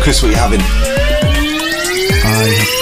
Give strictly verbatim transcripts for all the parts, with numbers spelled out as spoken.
Chris, what are you having? I have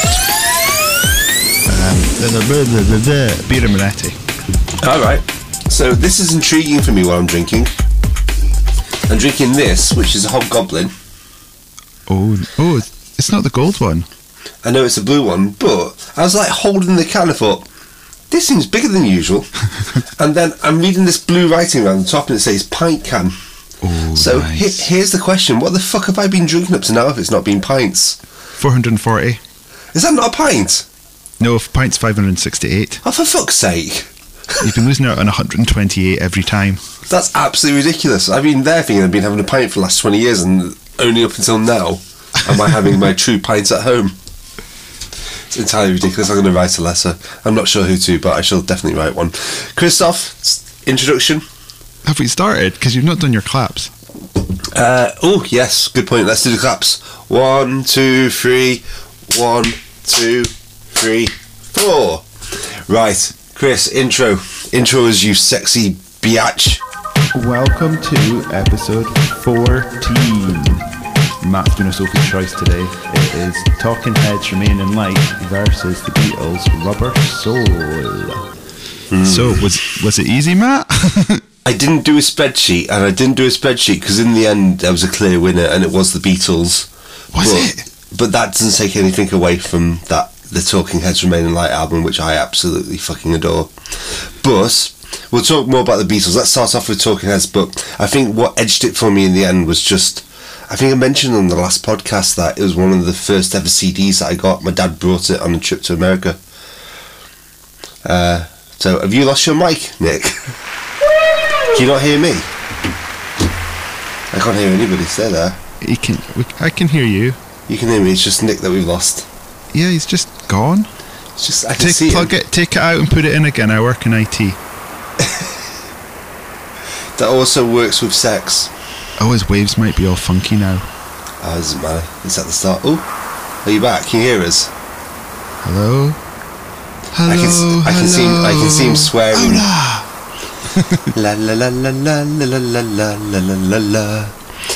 got um, the, the, the, the, the Birra Moretti. Alright, so this is intriguing for me while I'm drinking. I'm drinking this, which is a Hobgoblin. Oh, oh, it's not the gold one. I know it's a blue one, but I was like holding the can, I thought, this seems bigger than usual. And then I'm reading this blue writing around the top and it says pint can. Oh, so nice. he- here's the question, what the fuck have I been drinking up to now if it's not been pints? four hundred forty. Is that not a pint? No, if pint's five hundred sixty-eight. Oh, for fuck's sake. You've been losing out on one hundred twenty-eight every time. That's absolutely ridiculous. I've been there thinking I've been having a pint for the last twenty years and only up until now am I having my true pints at home. It's entirely ridiculous. I'm going to write a letter. I'm not sure who to, but I shall definitely write one. Christoph, introduction. Have we started? Because you've not done your claps. Uh, oh, yes, good point. Let's do the claps. One, two, three. One, two, three, four. Right, Chris, intro. Intro as you sexy biatch. Welcome to episode fourteen. Matt's doing a Sophie's Choice today. It is Talking Heads Remain in Light versus the Beatles' Rubber Soul. Mm. So, was was it easy, Matt? I didn't do a spreadsheet, and I didn't do a spreadsheet because in the end there was a clear winner, and it was the Beatles. Was but, it? But that doesn't take anything away from that the Talking Heads Remain in Light album, which I absolutely fucking adore. But we'll talk more about the Beatles. Let's start off with Talking Heads. But I think what edged it for me in the end was just, I think I mentioned on the last podcast that it was one of the first ever C Ds that I got. My dad brought it on a trip to America. Uh, so have you lost your mic, Nick? Can you not hear me? I can't hear anybody. Stay there. He can. We, I can hear you. You can hear me. It's just Nick that we've lost. Yeah, he's just gone. It's just I can Take, see plug him. it, take it out and put it in again. I work in I T. That also works with sex. Oh, his waves might be all funky now. Oh, it doesn't matter. It's at the start. Oh, are you back? Can you hear us? Hello. Hello. I can. I can see. Him, I can see him swearing. Hola. La la la la la la la la la la la la.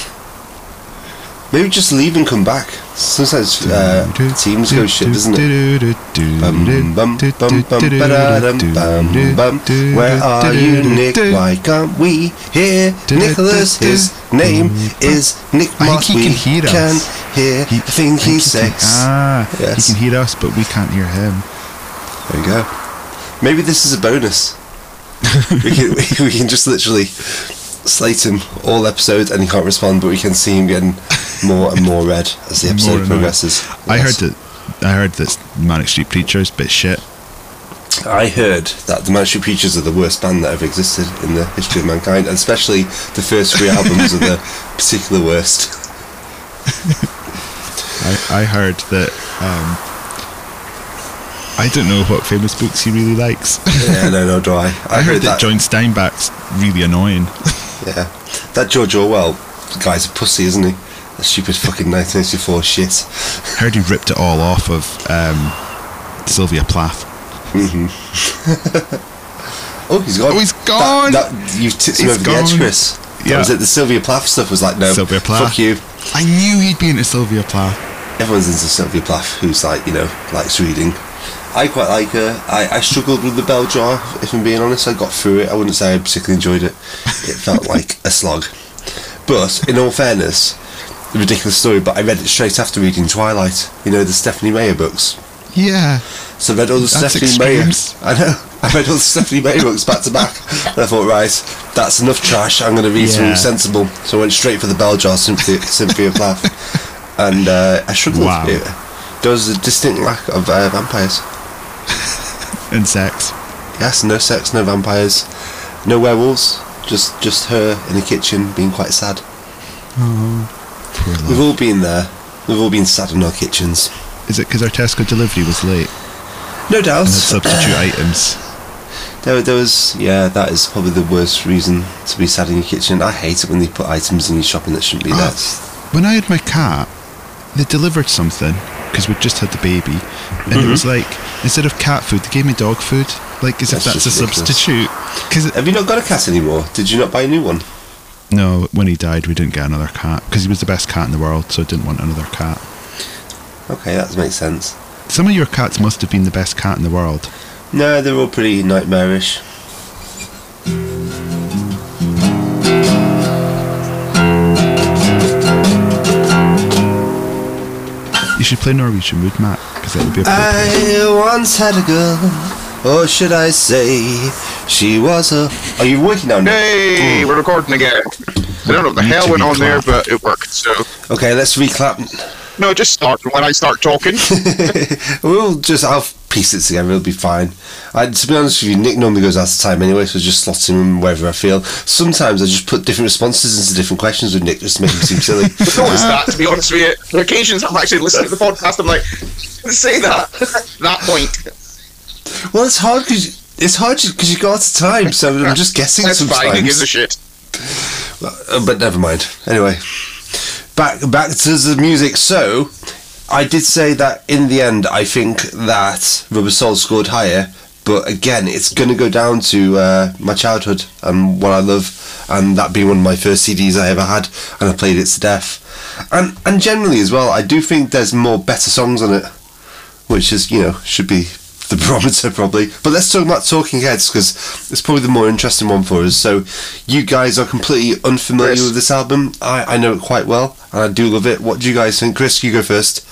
Maybe just leave and come back. Sometimes uh, teams go shit, doesn't it? Bum bum bum bum ba-da-dum, bum bum. Where are you, Nick? Why can't we hear Nicholas? His name is Nick Moss. I think he We can hear can us. hear. He, I think I he's think he sex. can, ah, Yes. he can hear us, but we can't hear him. There we go. Maybe this is a bonus. we can we, we can just literally slate him all episodes and he can't respond, but we can see him getting more and more red as the episode More progresses. I Yes. heard that. I heard that Manic Street Preachers bit shit. I heard that the Manic Street Preachers are the worst band that ever existed in the history of mankind, and especially the first three albums are the particular worst. I, I heard that. Um, I don't know what famous books he really likes. Yeah, no, no, do I. I, I heard that, that John Steinbeck's really annoying. Yeah, that George Orwell guy's a pussy, isn't he? That stupid fucking nineteen eighty-four shit. I heard he ripped it all off of um, Sylvia Plath. Mm-hmm. Oh, he's gone. Oh, he's gone. That, that, you've tipped him He's over gone. the edge, Chris. That Yeah. was it. The Sylvia Plath stuff was like, no, Sylvia Plath. fuck you. I knew he'd be into Sylvia Plath. Everyone's into Sylvia Plath, who's like, you know, likes reading. I quite like her. I, I struggled with the bell jar, if I'm being honest. I got through it. I wouldn't say I particularly enjoyed it. It felt like a slog. But, in all fairness, a ridiculous story, but I read it straight after reading Twilight. You know, the Stephanie Meyer books. Yeah. So I read all the That's Stephanie extremes. Meyer. I know. I read all the Stephanie Meyer books back to back. And I thought, right, that's enough trash. I'm going to read Yeah. something sensible. So I went straight for the bell jar, Symphony, Symphony of Plath. And uh, I struggled. Wow. It, there was a distinct lack of uh, vampires. And sex. Yes, no sex, no vampires, no werewolves. Just, just her in the kitchen being quite sad. Oh, poor love. We've all been there. We've all been sad in our kitchens. Is it because our Tesco delivery was late No doubt. and had substitute items? There, there was, yeah, that is probably the worst reason to be sad in your kitchen. I hate it when they put items in your shopping that shouldn't be there. Oh, when I had my cat, they delivered something because we'd just had the baby, and Mm-hmm. it was like, instead of cat food, they gave me dog food, like as if That's that's a just ridiculous. substitute. Because Have you not got a cat anymore? Did you not buy a new one? No, when he died, we didn't get another cat because he was the best cat in the world, so I didn't want another cat. Okay, that makes sense. Some of your cats must have been the best cat in the world. No, they're all pretty nightmarish. You should play Norwegian Wood, Matt, because that would be appropriate. I once had a girl, or should I say, she was a... Are you working now, Nick? Hey, we're recording again. I don't know what the Need hell to went on there, reclap. but it worked, so... Okay, let's reclap. No, just start when I start talking. We'll just... I'll piece it together, it'll be fine. I, to be honest with you, Nick normally goes out of time anyway, so I just slot him in wherever I feel. Sometimes I just put different responses into different questions with Nick, just to make him seem silly. It's always that, to be honest with you. On occasions, I'm actually listening to the podcast, I'm like, say that. That point. Well, it's hard because... It's hard because you go out of time, so I'm just guessing That's sometimes. fine, who gives a shit? Uh, but never mind. Anyway, back back to the music. So, I did say that in the end, I think that Rubber Soul scored higher. But again, it's going to go down to uh, my childhood and what I love, and that being one of my first C Ds I ever had, and I played it to death. And and generally as well, I do think there's more better songs on it, which is, you know, should be the barometer probably. But let's talk about Talking Heads, because it's probably the more interesting one for us. So you guys are completely unfamiliar Chris. with this album. I, I know it quite well and I do love it. What do you guys think? Chris, you go first.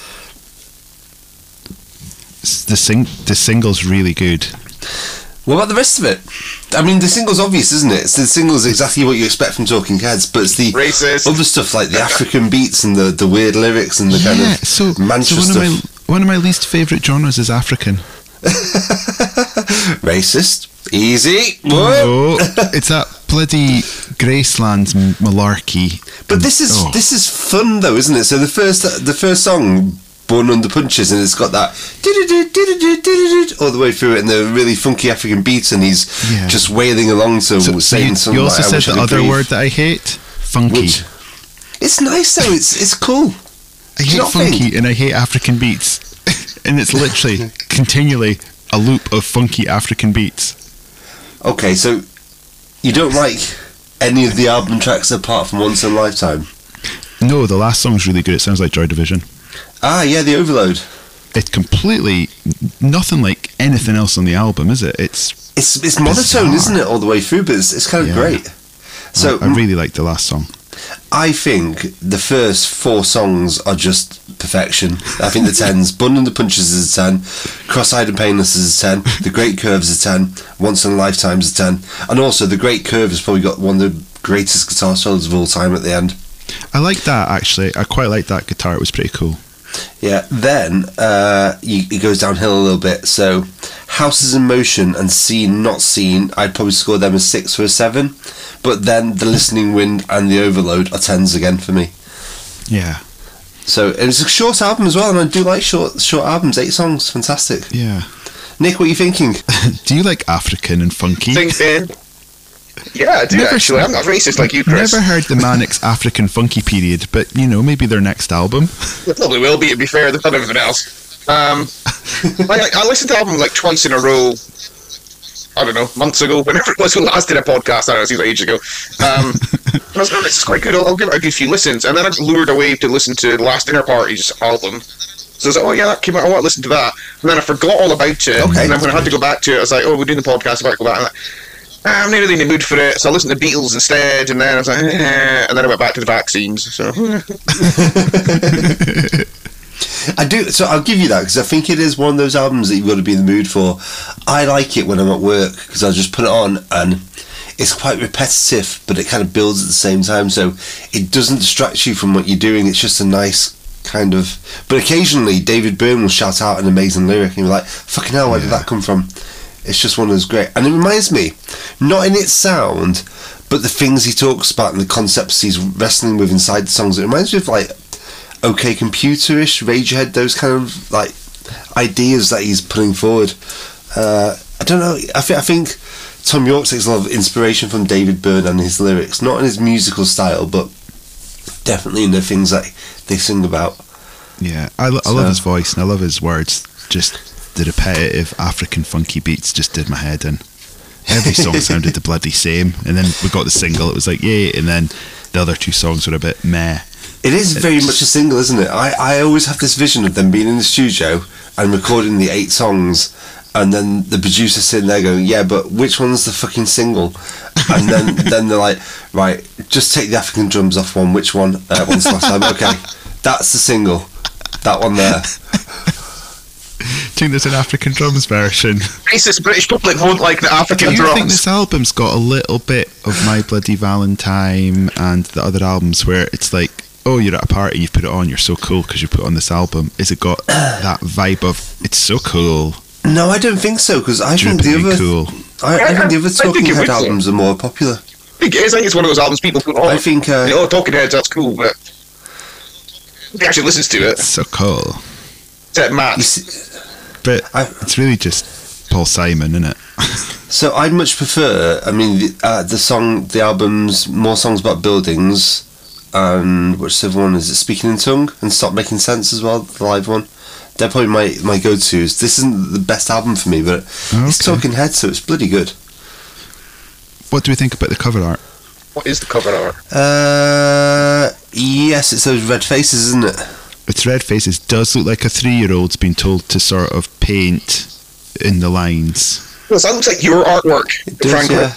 The sing the single's really good. What about the rest of it? I mean, the single's obvious, isn't it? The single's exactly what you expect from Talking Heads, but it's the Racist. other stuff like the African beats and the, the weird lyrics and the kind Yeah, of so, Manchester so one of stuff. my one of my least favourite genres is African. Racist. Easy. Whoa. Oh, it's that bloody Graceland's m- malarkey. But this is Oh. this is fun though, isn't it? So the first the first song, Born Under Punches, and it's got that all the way through it, and the really funky African beats, and he's Yeah. just wailing along to So, so saying you, something you also like, I said wish I the could other breathe. word that I hate, funky. Which, it's nice though. It's it's cool. I Do you hate not funky think? and I hate African beats, and it's literally continually a loop of funky African beats. Okay, so you don't like any of the album tracks apart from Once in a Lifetime? No, the last song's really good. It sounds like Joy Division. Ah, yeah, the Overload. It's completely nothing like anything else on the album, is it? It's It's it's monotone, Bizarre. isn't it, all the way through? But it's, it's kind of Yeah. great. So I, I really like the last song. I think the first four songs are just perfection. I think the tens, Bun and the Punches is a ten, Cross-Eyed and Painless is a ten, The Great Curve is a ten, Once in a Lifetime is a ten, and also The Great Curve has probably got one of the greatest guitar solos of all time at the end. I like that actually. I quite like that guitar. It was pretty cool. Yeah, then uh, you, it goes downhill a little bit. So Houses in Motion and Seen Not Seen, I'd probably score them a six or a seven. But then The Listening Wind and The Overload are tens again for me. Yeah, So it was a short album as well, and I do like short short albums. Eight songs, fantastic. yeah. Nick, what are you thinking? Do you like African and funky? Thinking. Yeah, I do Never- actually. I'm not racist like you, Chris. Never heard the Mannix African funky period, but you know, maybe their next album. It probably will be, to be fair, than everything else. Um, I, I listened to the album like twice in a row. I don't know, months ago, whenever it was we last did a podcast. I don't know, it seems like ages ago. Um, and I was like, oh, this is quite good. I'll, I'll give it a good few listens. And then I got lured away to listen to the Last Dinner Party's album. So I was like, oh yeah, that came out. I want to listen to that. And then I forgot all about it. Okay. And then when I had to go back to it, I was like, oh, we're doing the podcast. I better go back. And I'm like, ah, I'm not really in the mood for it. So I listened to Beatles instead. And then I was like, eh. And then I went back to the vaccines. So. I do, so I'll give you that, because I think it is one of those albums that you've got to be in the mood for. I like it when I'm at work, because I'll just put it on and it's quite repetitive, but it kind of builds at the same time, so it doesn't distract you from what you're doing. It's just a nice kind of... But occasionally David Byrne will shout out an amazing lyric and you're like, fucking hell, where did that come from? It's just one of those great... And it reminds me, not in its sound, but the things he talks about and the concepts he's wrestling with inside the songs. It reminds me of like OK Computer-ish, Radiohead, those kind of like ideas that he's putting forward. Uh, I don't know. I, th- I think Tom York takes a lot of inspiration from David Byrne and his lyrics, not in his musical style, but definitely in the things that they sing about. Yeah, I, lo- I So- love his voice and I love his words. Just the repetitive African funky beats just did my head in. every song sounded the bloody same. And then we got the single, it was like, yay, and then the other two songs were a bit meh. It is very it's, much a single, isn't it? I, I always have this vision of them being in the studio and recording the eight songs, and then the producer sitting there going, yeah, but which one's the fucking single? And then, then they're like, right, just take the African drums off one, which one? Uh, one's the last time. Okay, that's the single. That one there. Do you think there's an African drums version? Racist British public won't like the African Do you drums. think this album's got a little bit of My Bloody Valentine and the other albums where it's like, oh, you're at a party, you've put it on, you're so cool because you put on this album? Is it got that vibe of, it's so cool? No, I don't think so, because I think the other cool. I, I think the other I Talking think Head albums are more popular. I think it is. I think it's one of those albums people put on. I think, uh, you know, Talking Heads, that's cool, but nobody actually listens to it. It's so cool. Except Matt. You see, But I, it's really just Paul Simon, isn't it? so I'd much prefer, I mean, the, uh, the song, the albums, more songs about buildings, and which the other one is it, Speaking in Tongue, and Stop Making Sense as well, the live one. They're probably my, my go-tos. This isn't the best album for me, but Okay. it's Talking Head, so it's bloody good. What do we think about the cover art? What is the cover art? Uh, yes, it's those red faces, isn't it? Its red faces does look like a three-year-old's been told to sort of paint in the lines. Well, that looks like your artwork, It does, frankly.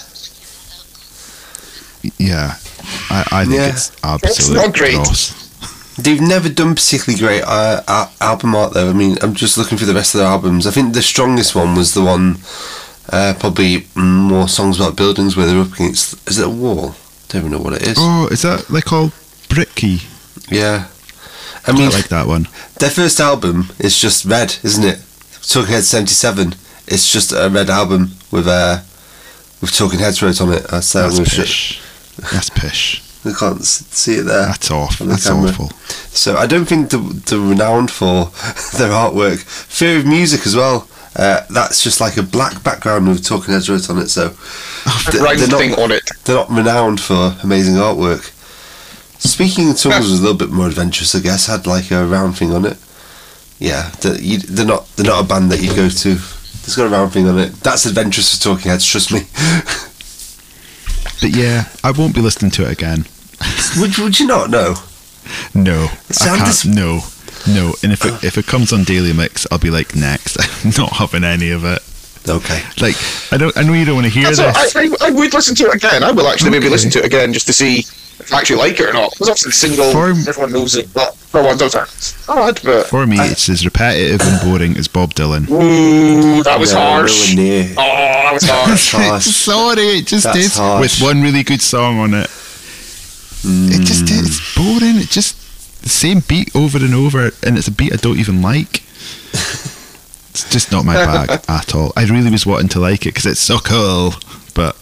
Yeah, yeah. I, I think Yeah. it's absolutely not great. gross. They've never done particularly great uh, uh, album art though. I mean, I'm just looking through the rest of their albums. I think the strongest one was the one, uh, probably more songs about buildings where they're up against. Is it a wall? Don't even know what it is. Oh, is that like all bricky? Yeah, I I mean, like that one. their first album is just red, isn't it? Talking Heads seventy-seven. It's just a red album with uh, with Talking Heads wrote on it. That's, uh, That's I'm gonna pish. sh- That's pish. I can't s- see it there. That's awful. on the That's camera. awful. So I don't think they're, they're renowned for their artwork. Fear of Music as well. Uh, that's just like a black background with Talking Heads wrote on it. So th- Round they're not thing on it. they're not renowned for amazing artwork. Speaking of Tongues was a little bit more adventurous, I guess. Had like a round thing on it. Yeah, they're, you, they're not they're not a band that you go to. It's got a round thing on it. That's adventurous for Talking Heads. Trust me. But yeah, I won't be listening to it again. would would you not? No. No, It I can't. sounds- No, no. And if it if it comes on Daily Mix, I'll be like, next. I'm not having any of it. Okay. Like, I don't. I know you don't want to hear That's all, I, this. I, I would listen to it again. I will actually maybe Okay. listen to it again just to see if I actually like it or not. Because obviously the single, For- everyone knows it, but no one does it. It's odd, but... For me, it's as repetitive and boring as Bob Dylan. Ooh, that was No, harsh. nowhere near. Oh, that was harsh. harsh. Sorry, it just That's is harsh. with one really good song on it. It just is it's boring. It just the same beat over and over, and it's a beat I don't even like. It's just not my bag at all. I really was wanting to like it because it's so cool, but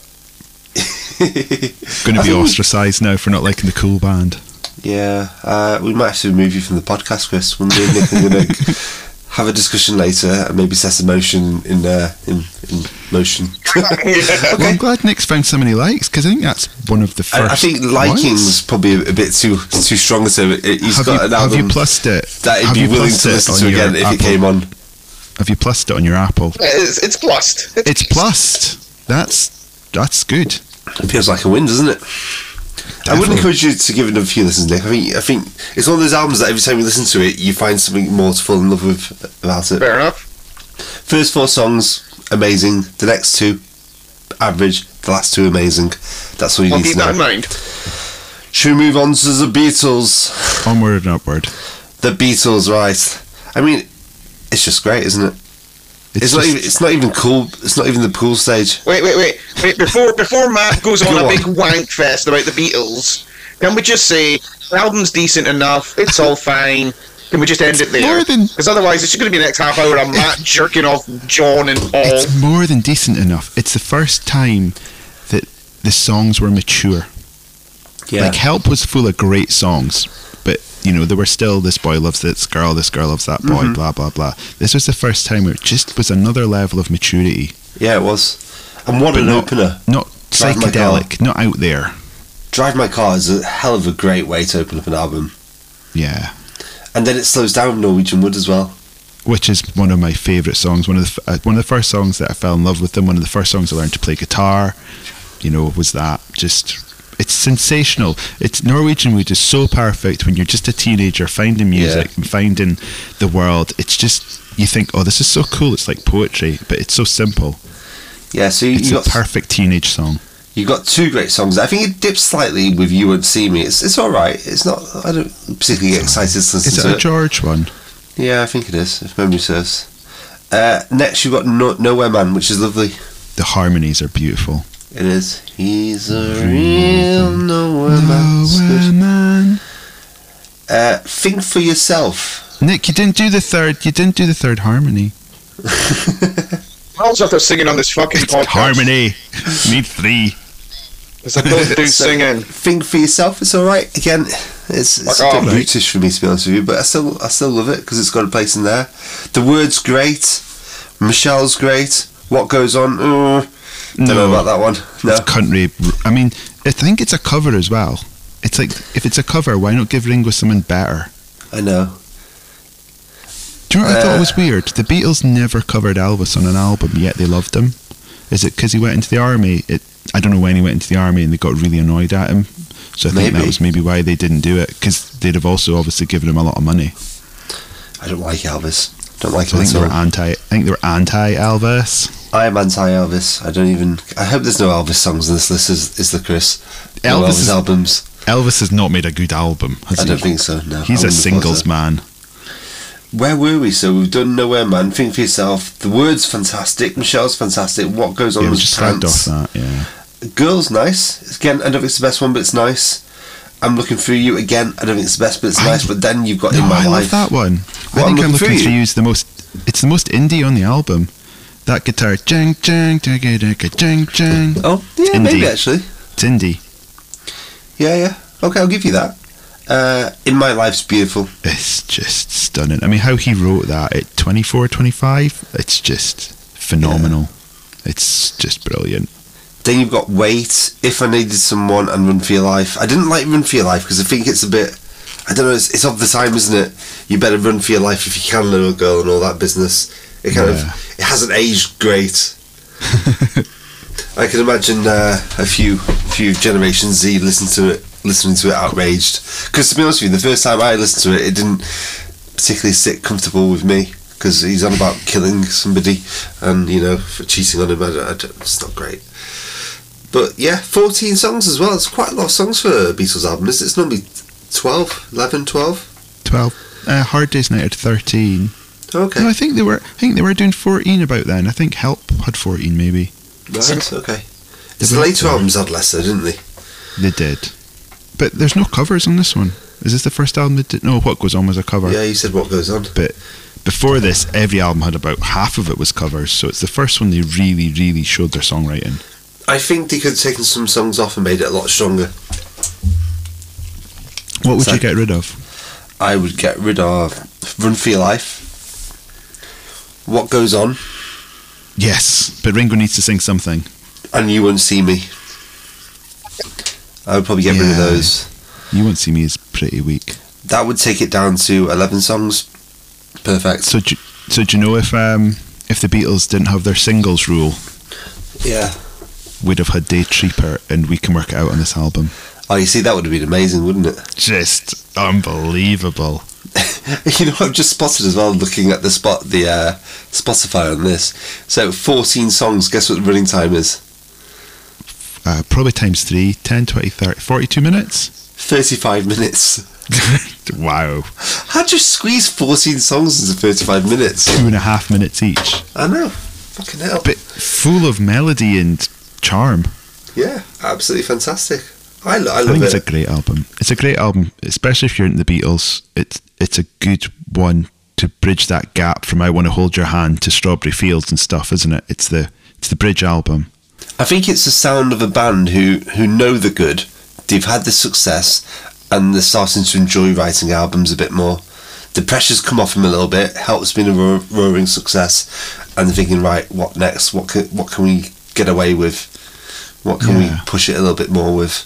going to be ostracised now for not liking the cool band. Yeah, uh, we might have to remove you from the podcast, Chris. When me and Nick are going to have a discussion later and maybe set a motion in uh, in, in motion. Well, I'm glad Nick's found so many likes because I think that's one of the first. I, I think liking's ones. probably a, a bit too too strong. So it, it- he's Have got you, an have album you plussed it? that he'd have be you willing plussed to it listen on to your again if Apple? it came on. Have you plussed it on your Apple? It's, it's plussed. It's plussed. That's that's good. It feels like a win, doesn't it? I would Definitely. encourage you to give it a few listens, Nick. I think I think it's one of those albums that every time you listen to it, you find something more to fall in love with about it. Fair enough. First four songs, amazing. The next two, average. The last two, amazing. That's all you I'll need keep to that in know. mind. Should we move on to the Beatles? Onward and upward. The Beatles, right? I mean, it's just great, isn't it? It's, It's, not just, even. It's not even cool. It's not even the pool stage. Wait, wait, wait, wait. Before before Matt goes on Go a on. big wank fest about the Beatles, can we just say the album's decent enough? It's all fine. Can we just end it there? more than- Because otherwise, it's going to be the next half hour of Matt jerking off John and all. it's more than decent enough. It's the first time that the songs were mature. Yeah. Like Help was full of great songs, but you know, there were still this boy loves this girl, this girl loves that boy, Mhm. blah blah blah. This was the first time where it just was another level of maturity. yeah, it was. And what But an not- opener! Not Drive My psychedelic, not out there. Drive My Car is a hell of a great way to open up an album. Yeah. And then it slows down Norwegian Wood as well. which is one of my favourite songs. One of the f- uh, one of the first songs that I fell in love with them. One of the first songs I learned to play guitar. You know, was that just? It's sensational. It's Norwegian Wood is so perfect when you're just a teenager finding music Yeah. and finding the world. It's just you think, oh, this is so cool. It's like poetry, but it's so simple. Yeah, so you, It's you a got perfect teenage song. you got two great songs. I think it dips slightly with "You Won't See Me." It's it's all right. It's not. I don't particularly get excited to listen Is it to a it. George one? Yeah, I think it is. If memory serves. Uh, next, you've got no- "Nowhere Man," which is lovely. The harmonies are beautiful. It is. He's a real nowhere man. It's Nowhere good. man. Uh, "Think for Yourself." Nick, you didn't do the third. You didn't do the third harmony. I also have to sing on this fucking It's podcast. harmony. Need three. Because I don't do So, singing. "Think for Yourself." It's all right. Again, it's, it's Fuck a off. bit brutish for me to be honest with you, but I still I still love it because it's got a place in there. The word's great. Michelle's great. What Goes On? Uh, don't know No. about that one. No. It's country. I mean, I think it's a cover as well. It's like if it's a cover, why not give Ringo something better? I know. Do you know what I Uh, thought was weird? The Beatles never covered Elvis on an album, yet they loved him. Is it because he went into the army? It, I don't know when he went into the army, and they got really annoyed at him. So I think Maybe. that was maybe why they didn't do it, because they'd have also obviously given him a lot of money. I don't like Elvis. Don't like So I him think at they all. were anti. I think they were anti-Elvis. I am anti-Elvis. I don't even. I hope there's no Elvis songs in this list. Is, is the Chris? No Elvis Elvis is- albums. Elvis has not made a good album, has I he? don't think so. No. He's I a wouldn't have singles thought man. so. Where were we? So we've done Nowhere Man. Think for Yourself. The word's fantastic. Michelle's fantastic. What Goes On Yeah, we was just slagged pants. off that. Yeah. Girl's nice. Again, I don't think it's the best one, but it's nice. I'm Looking Through You. Again, I don't think it's the best, but it's I- nice. But then you've got No, In My I Life. love that one. What, I think I'm looking Through through You? you is the most. It's the most indie on the album. That guitar, jang jang jang jang jang jang. Oh, yeah, Indie. maybe actually. It's indie. Yeah, yeah. Okay, I'll give you that. Uh, In My Life's beautiful. It's just stunning. I mean, how he wrote that at twenty-four, twenty-five, it's just phenomenal. It's just brilliant. Then you've got Wait, If I Needed Someone, and Run For Your Life. I didn't like Run For Your Life because I think it's a bit, I don't know, it's, it's of the time, isn't it? You better run for your life if you can, little girl, and all that business. It kind Yeah. of, it hasn't aged great. I can imagine uh, a few few Generation Z listen to it, listening to it outraged. Because to be honest with you, the first time I listened to it, it didn't particularly sit comfortable with me. Because he's on about killing somebody and, you know, for cheating on him. I don't, I don't, it's not great. But yeah, fourteen songs as well. It's quite a lot of songs for a Beatles album, isn't it? It's normally twelve, eleven, twelve. twelve. Uh, Hard Day's Night had thirteen. Okay. No, I think they were. I think they were doing fourteen about then. I think Help had fourteen, maybe. Right, okay. It's They the were later up there. albums had lesser, didn't they? They did, but there's no covers on this one. Is this the first album that did? No, What Goes On was a cover. Yeah, you said What Goes On. But before this, every album had about half of it was covers. So it's the first one they really, really showed their songwriting. I think they could have taken some songs off and made it a lot stronger. What would So- you get rid of? I would get rid of Run For Your Life. What Goes On. Yes, but Ringo needs to sing something. And You Won't See Me. I would probably get rid of Yeah. those. You Won't See Me is pretty weak. That would take it down to eleven songs. Perfect. So, do, so do you know if um, if the Beatles didn't have their singles rule, Yeah. we'd have had Day Tripper and We Can Work It Out on this album? Oh, you see, that would have been amazing, wouldn't it? Just unbelievable. You know, I've just spotted as well, looking at the spot, the uh, Spotify on this. So, fourteen songs. Guess what the running time is? Uh, probably times three, ten, twenty, thirty, forty-two minutes. Thirty-five minutes. Wow. How'd you squeeze fourteen songs into thirty-five minutes? Two and a half minutes each. I know. Fucking hell. But full of melody and charm. Yeah, absolutely fantastic. I, lo- I I love think it. it's a great album. It's a great album, especially if you're into the Beatles. It's it's a good one to bridge that gap from I Want to Hold Your Hand to Strawberry Fields and stuff, isn't it? It's the it's the bridge album. I think it's the sound of a band who, who know the good. They've had the success and they're starting to enjoy writing albums a bit more. The pressure's come off them a little bit. Help's been a ro- roaring success, and they're thinking, right, what next? What can what can we get away with? What can Yeah. we push it a little bit more with?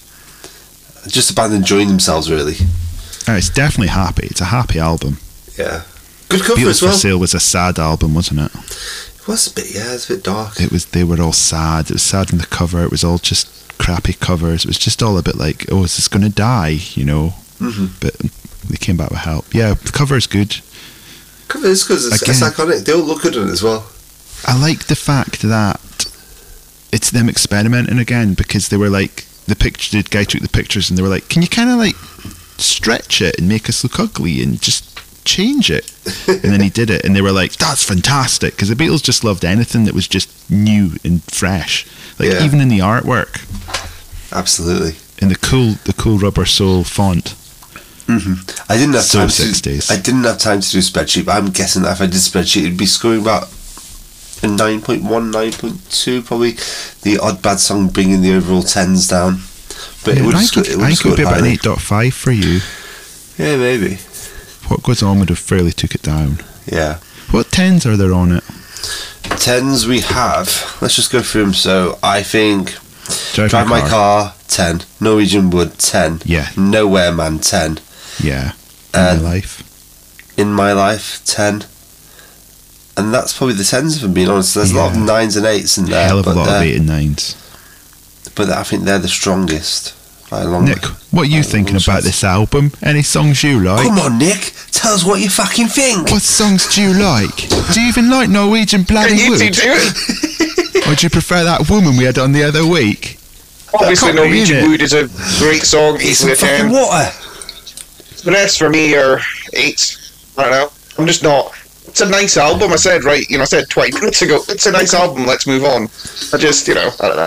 Just a band enjoying themselves, really. Uh, it's definitely happy. It's a happy album. Yeah. Good cover Beatles as well. for Sale was a sad album, wasn't it? It was a bit, yeah, it was a bit dark. It was. They were all sad. It was sad on the cover. It was all just crappy covers. It was just all a bit like, oh, is this going to die? You know. Mm-hmm. But they came back with help. Yeah, the cover is good. Cover is good. It's, it's Again. iconic. They all look good on it as well. I like the fact that it's them experimenting again, because they were like, the picture, the guy took the pictures and they were like, can you kind of like stretch it and make us look ugly and just change it? And then he did it and they were like, that's fantastic, because the Beatles just loved anything that was just new and fresh, like Yeah. even in the artwork, Absolutely. in the cool the cool Rubber Soul font. Mm-hmm. I didn't have So time sixties. to. I didn't have time to do a spreadsheet, but I'm guessing that if I did a spreadsheet, it'd be scoring about a nine point one, nine point two, probably. The Odd Bad Song bringing the overall tens down, but Yeah, it would I have think sco- it it, would I have think it would scored be about an highly. eight point five for you. Yeah, maybe. What Goes On would have fairly took it down. Yeah. What tens are there on it? Tens we have. Let's just go through them. So I think Drive, Drive My Car, ten. Norwegian Wood, ten. Yeah. Nowhere Man, ten. Yeah. In Uh, my life. In My Life, ten. And that's probably the tens, if I'm being honest. There's a lot of Yeah. nines and eights in there. Hell of a but lot of they're- eight and nines. But I think they're the strongest by a long Nick, what are you by a thinking long about shot. this album? Any songs you like? Come on, Nick. Tell us what you fucking think. What songs do you like? Do you even like Norwegian Bloody You two Wood? do it. Or do you prefer that woman we had on the other week? Obviously, Can't be, Norwegian innit? Wood is a great song. It's Easily a some fucking ten. water. The rest for me are eight. I don't know. I'm just not. It's a nice album. I said right. You know, I said twenty minutes ago. It's a nice album. Let's move on. I just, you know, I don't know.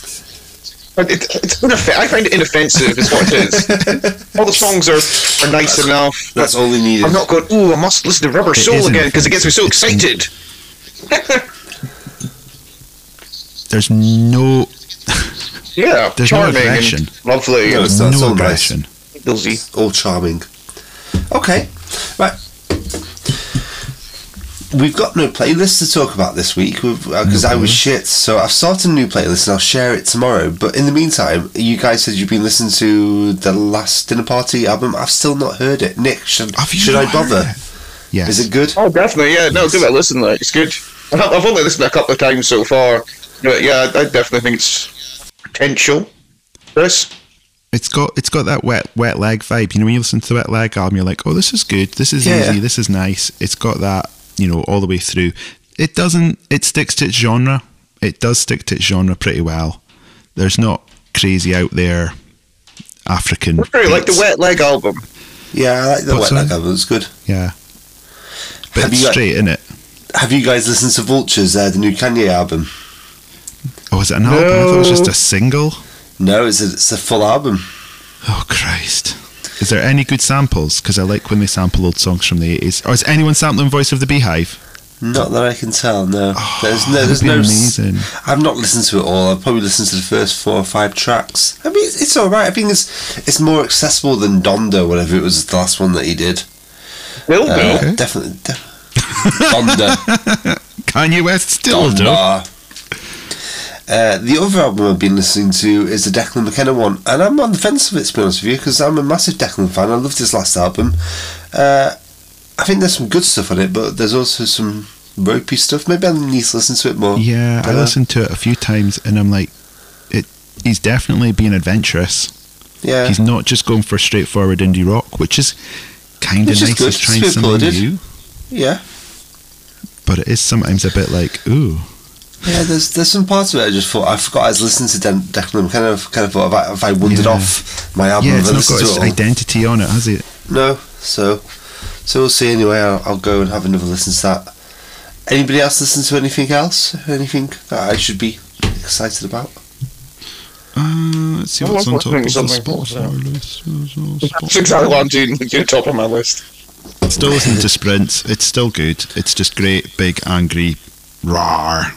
But It, it's inoff- I find it inoffensive. Is what it is. All the songs are, are nice enough. That's all they needed. I'm not going. Ooh, I must listen to Rubber It Soul is again because it gets me so inoffensive. excited. There's no Yeah, There's no charming aggression. and lovely. No, and it's not- it's no all nice. aggression. Beatlesy. All charming. Okay. Right. We've got no playlist to talk about this week because I was shit. So I've started a new playlist and I'll share it tomorrow. But in the meantime, you guys said you've been listening to the last Dinner Party album. I've still not heard it. Nick, should, Have you should I not bother? heard it? Yes. Is it good? Oh, definitely. Yeah, no, give it a listen. Like, it's good. I've I've only listened a couple of times so far, but yeah, I definitely think it's potential. Chris. It's got it's got that wet wet leg vibe. You know, when you listen to the Wet Leg album, you're like, oh, this is good. This is Yeah. easy. This is nice. It's got that, you know, all the way through. It doesn't. It sticks to its genre. It does stick to its genre pretty well. There's not crazy out there African. I really like the beats. Wet Leg album. Yeah, I like the What's Wet Leg that? album. It's good. Yeah. But Have it's you got- straight, innit? Have you guys listened to Vultures, uh, the new Kanye album? Oh, is it an album? I thought it was just No. a single. No, it's a, it's a full album. Oh, Christ. Is there any good samples? Because I like when they sample old songs from the eighties. Or is anyone sampling Voice of the Beehive? Not that I can tell, no. Oh, there's no, that there's would be no. s- amazing. I've not listened to it all. I've probably listened to the first four or five tracks. I mean, it's, it's all right. I think it's it's more accessible than Donda, whatever it was the last one that he did. Dildo. Uh, Okay. Definitely, def- Donda. Kanye West still do. Donda. Uh, the other album I've been listening to is the Declan McKenna one, and I'm on the fence of it, to be honest with you, because I'm a massive Declan fan. I loved his last album. Uh, I think there's some good stuff on it, but there's also some ropey stuff. Maybe I need to listen to it more. Yeah, I Dunno. listened to it a few times and I'm like, it. he's definitely being adventurous. Yeah. He's not just going for straightforward indie rock, which is kind of Which is nice. good. He's trying It's a bit something blooded. new, Yeah. but it is sometimes a bit like, ooh. Yeah, there's there's some parts of it I just thought I forgot I was listening to Den- Declan. Kind of kind of thought if I, if I wandered Yeah. off my album, Yeah, if it's I not listened got to its it all. identity on it, has it? No, so so we'll see. Anyway, I'll, I'll go and have another listen to that. Anybody else listen to anything else? Anything that I should be excited about? Uh, let's see Oh, what's I'm on top of the listening to something. Spotify list. That's exactly what I'm doing. Get top of my list. Still listening to Sprints. It's still good. It's just great, big, angry, roar.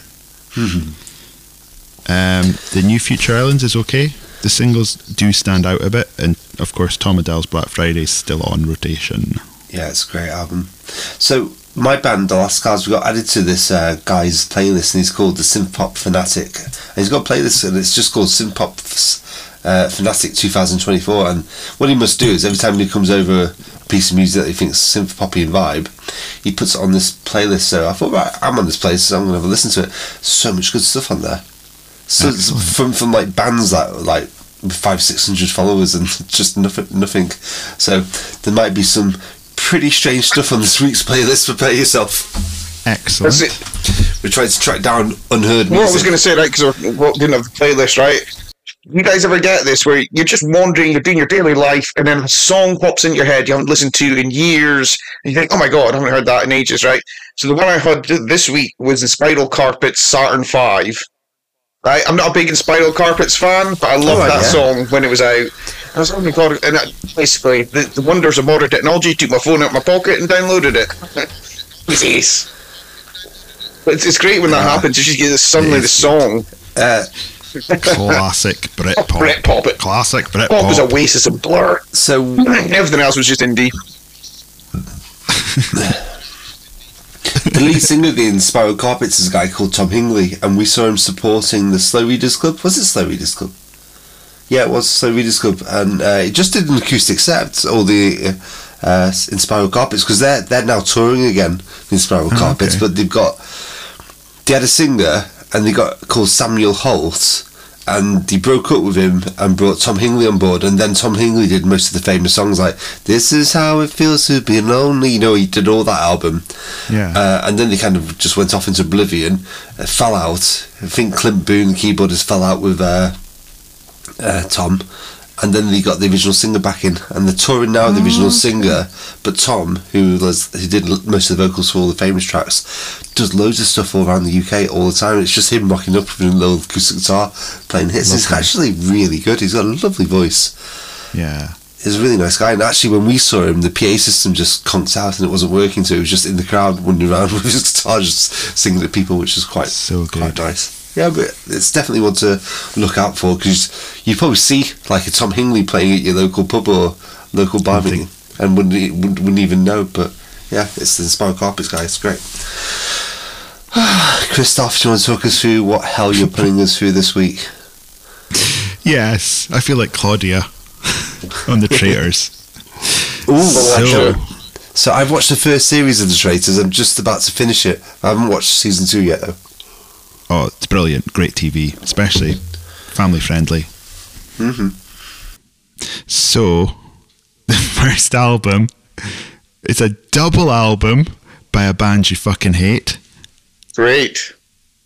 Um, the new Future Islands is okay. The singles do stand out a bit, and of course, Tom Adele's Black Friday is still on rotation. Yeah, it's a great album. So my band, The Last Scars, we got added to this uh, guy's playlist, and he's called the Synth Pop Fanatic. And he's got a playlist, and it's just called Synth Pop uh, Fanatic twenty twenty-four. And what he must do is every time he comes over a piece of music that he thinks is synth poppy vibe, he puts it on this playlist. So I thought, right, I'm on this playlist, so I'm going to have a listen to it. So much good stuff on there. So it's from from like bands that like with five six hundred followers and just nothing nothing. So there might be some pretty strange stuff on this week's playlist. Prepare yourself. Excellent. We're trying to track down unheard music. What I was going to say, right, because we didn't have the playlist, right? You guys ever get this where you're just wandering, you're doing your daily life, and then a song pops in your head you haven't listened to in years, and you think, oh my god, I haven't heard that in ages, right? So the one I heard this week was the Spiral Carpets Saturn five. Right? I'm not a big in Spiral Carpets fan, but I loved right, that yeah. song when it was out. I was, oh my god, and I, basically, the, the wonders of modern technology, took my phone out of my pocket and downloaded it. It was ace. But it's, it's great when that Uh, happens, you just get suddenly the song. Uh, Classic Britpop. Britpop. It. Classic Britpop. Pop was Oasis and Blur. so Everything else was just indie. the lead singer in Spiral Carpets is a guy called Tom Hingley, and we saw him supporting the Slow Readers Club. Was it Slow Readers Club? Yeah, it was Slow Readers Club, and uh, it just did an acoustic set. All the uh, uh, in Spiral Carpets, because they're they're now touring again in Spiral Oh, Carpets, okay. but they've got they had a singer and they got called Samuel Holt, and he broke up with him and brought Tom Hingley on board, and then Tom Hingley did most of the famous songs like "This Is How It Feels to Be Lonely." You know, he did all that album. Yeah. Uh, and then they kind of just went off into oblivion, uh, fell out. I think Clint Boone, the keyboardist, fell out with uh, uh, Tom, and then they got the original singer back in, and they're touring now the original singer. But Tom, who was who did l- most of the vocals for all the famous tracks, does loads of stuff all around the U K all the time. It's just him rocking up with a little acoustic guitar, playing hits. It's Lovely. actually really good. He's got a lovely voice. Yeah. He's a really nice guy, and actually when we saw him, the P A system just conked out and it wasn't working, so he was just in the crowd wandering around with his guitar just singing to people, which is quite So quite good. nice. Yeah, but it's definitely one to look out for, because you probably see like a Tom Hingley playing at your local pub or local bar Nothing. meeting and wouldn't, e- wouldn't wouldn't even know. But yeah, it's the Spiral Carpets guy. It's great. Christoph, do you want to talk us through what hell you're putting us through this week? Yes, I feel like Claudia on The Traitors. Ooh, So, So I've watched the first series of The Traitors. I'm just about to finish it. I haven't watched season two yet, though. oh, it's brilliant. Great T V, especially family friendly. Mm-hmm. So, the first album, it's a double album by a band you fucking hate. Great.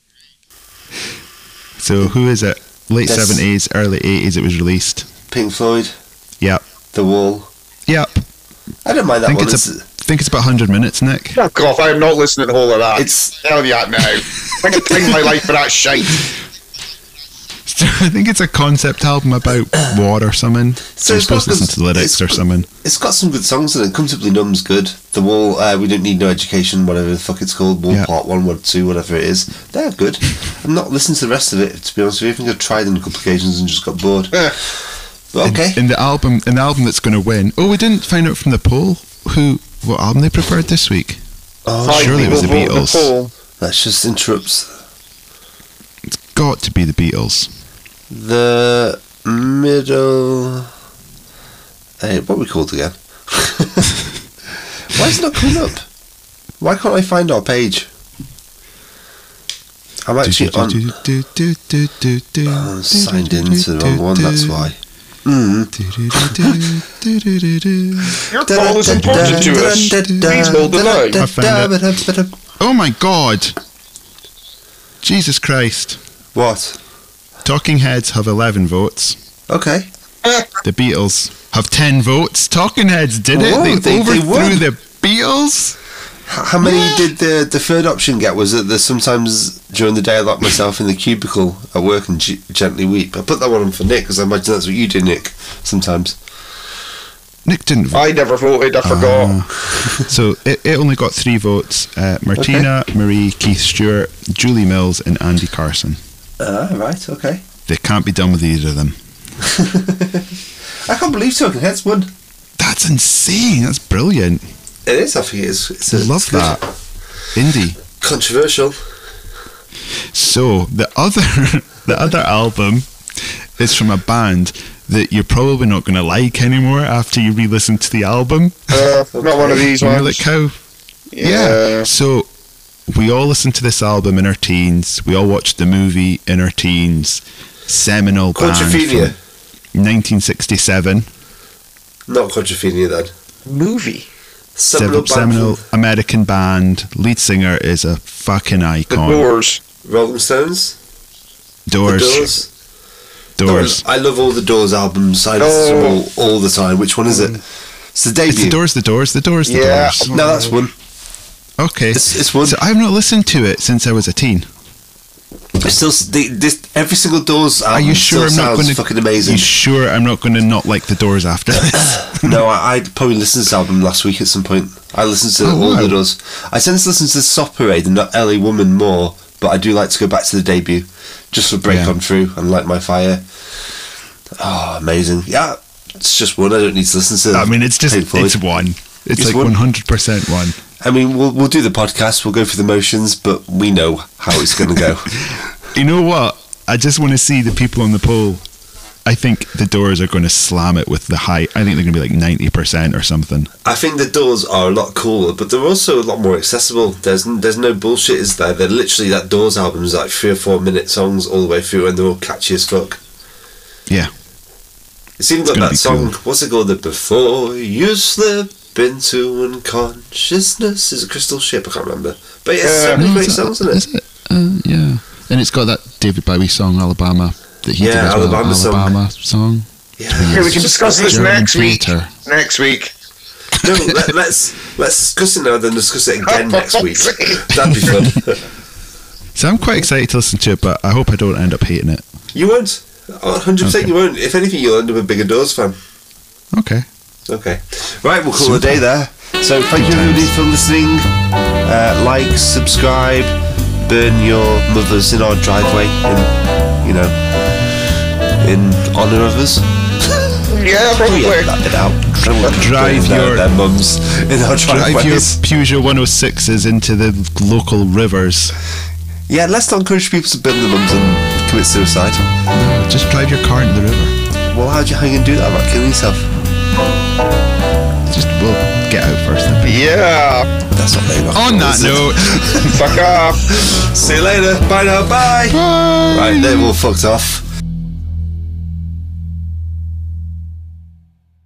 So, who is it? Late That's- seventies, early eighties it was released. Pink Floyd, Yep. The Wall. Yep. I don't mind I that think one. it's, It's, a, I think it's about one hundred minutes, Nick. Fuck off, I am not listening to the whole of that. It's- Hell yeah, now. I could pay my life for that shite. So I think it's a concept album about war or something. So you're it's got supposed to listen good- to the lyrics it's or got- something. it's got some good songs in it. Comfortably Numb's good. The Wall, uh, We Don't Need No Education, whatever the fuck it's called. Wall Yeah. Part one, Wall two, whatever it is. They're good. I'm not listening to the rest of it, to be honest with you. I think I've tried them a couple of occasions and just got bored. Eh. But okay. In, in the album, in the album that's going to win. Oh, we didn't find out from the poll who what album they preferred this week. oh, Five surely it was people the voted Beatles. poll. that just interrupts It's got to be the Beatles. the middle. Hey, what are we called again? Why is it not coming up? Why can't I find our page? I'm actually on. I'm signed into the wrong one, that's why. Mm. Your poll is important to us. Please hold the line. I found Oh my god! Jesus Christ. What? Talking Heads have eleven votes. Okay. The Beatles have ten votes. Talking Heads did it. Whoa, they, they- they overthrew won. the Beatles. H- How many did the the third option get? Was it that sometimes during the day I lock myself in the cubicle at work and g- gently weep? I put that one on for Nick because I imagine that's what you do, Nick, sometimes. Nick didn't vote. I never voted, I forgot. Ah. So it, it only got three votes. Uh, Martina, Marie, Keith Stewart, Julie Mills and Andy Carson. Ah, right, okay. They can't be done with either of them. I can't believe Talking Heads won. That's insane. That's brilliant. It is, I think it is. It's I a, love it's good. that. Indie. Controversial. So the other the other album is from a band that you're probably not going to like anymore after you re-listen to the album. Uh, not one of these You know, ones. like how, yeah. So we all listened to this album in our teens. We all watched the movie in our teens. Seminal band Quadrophenia. from nineteen sixty-seven. Not Quadrophenia then. Movie. Seminal, Seminal, seminal band American band. Lead singer is a fucking The icon. Doors. from Rolling Stones. Doors. The Doors. Doors. I love all the Doors albums. I listen to them all, all the time. Which one is it? It's the debut. It's the Doors, the Doors, the Doors, the Yeah. Doors. No, that's one. Okay. It's, it's one. So I've not listened to it since I was a teen. It's still the, this every single Doors album Are you sure still I'm not sounds going to? fucking amazing. You sure I'm not going to not like the Doors after this? No, I, I'd probably listened to this album last week at some point. I listened to Oh, all wow. the Doors. I tend to listen to the Soft Parade and not L A Woman more, but I do like to go back to the debut just for Break Yeah. On Through and Light My Fire. Oh, amazing! Yeah, it's just one. I don't need to listen to. I mean, it's just Pink Floyd. it's one. It's It's like one. one hundred percent one. I mean, we'll we'll do the podcast. We'll go through the motions, but we know how it's going to go. You know what? I just want to see the people on the poll. I think the Doors are going to slam it with the high. I think they're going to be like ninety percent or something. I think the Doors are a lot cooler, but they're also a lot more accessible. There's there's no bullshit, is there? They're literally, that Doors album is like three or four minute songs all the way through, and they're all catchy as fuck. Yeah. It's even It's got gonna that be song. cool. What's it called? The Before You Slip Into Unconsciousness is a Crystal Ship. I can't remember, but yeah, it's so many great songs in it. Is it? Uh, yeah. And it's got that David Bowie song, Alabama, that he Yeah, did as well. Alabama song. Alabama song. Yeah. Okay, we can discuss this German next week. theatre. Next week. No, let, let's let's discuss it now, then discuss it again next week. That'd be fun. So I'm quite excited to listen to it, but I hope I don't end up hating it. You won't. one hundred percent Okay. you won't. If anything, you'll end up a bigger Doors fan. Okay. Okay. Right, we'll call it a Super. day there. So thank you everybody for listening. Uh, like, subscribe, burn your mothers in our driveway in, you know, in honour of us. Yeah, probably. Yeah, that bit out. Drive Burn their- your- their mums in our Drive your driveways. Peugeot one oh sixes into the local rivers. Yeah, let's not encourage people to burn their mums and commit suicide. No, just drive your car into the river. Well, how'd you hang and do that about killing yourself? Just, we'll get out first then. Yeah. That's not very rock On and roll, that is it? note, Fuck off. See you later. Bye now. Bye. bye. Right, they're all fucked off.